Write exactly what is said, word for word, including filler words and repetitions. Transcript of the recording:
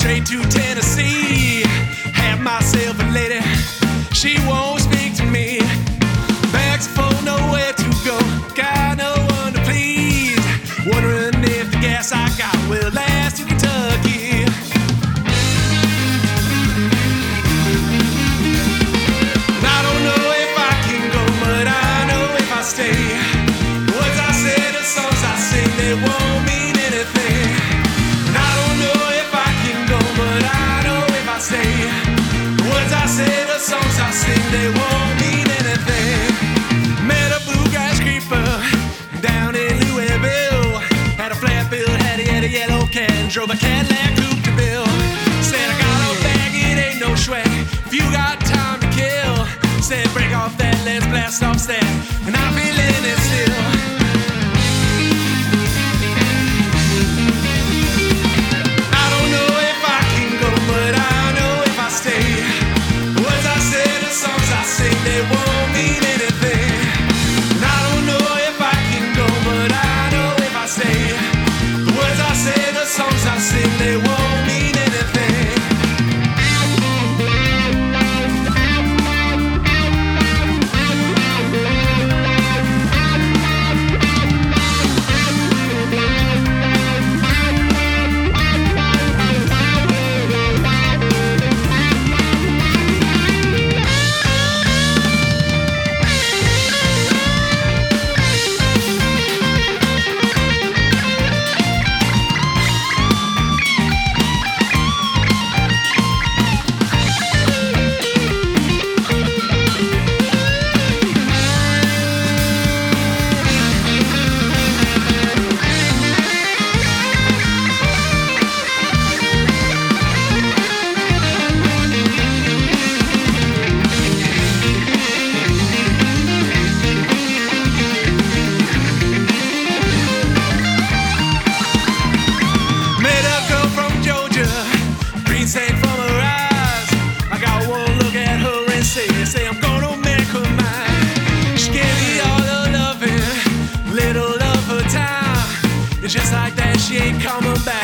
straight to Tennessee. Have myself a lady, she won't speak to me. Bags full, nowhere to go, got no one to please. Wondering if the gas I got will last to Kentucky. And I don't know if I can go, but I know if I stay. Words I say, the songs I sing, they won't mean anything. And I don't know if I can go, but I know if I stay. Words I say, the songs I sing, they won't mean anything. Met a bluegrass creeper down in Louisville. Had a flat bill, had a, had a yellow can, drove a Cadillac coupe to Bill. Said I got a bag, it ain't no sweat. If you got time to kill, said break off that, let's blast off that. And I'm feeling it still. I don't know if I can go, but I know if I stay. Words I say, the songs I sing, they won't mean anything. And I don't know if I can go, but I know if I stay. The words I say, the songs I sing, they won't mean anything. Say from her eyes, I got one look at her and say, say I'm gonna make her mine. She gave me all the loving, little of her time. It's just like that, she ain't coming back.